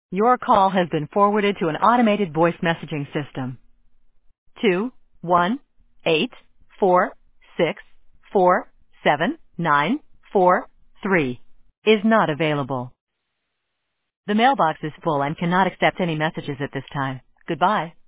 Your call has been forwarded to an automated voice messaging system. 21846479943 is not available. The mailbox is full and cannot accept any messages at this time. Goodbye.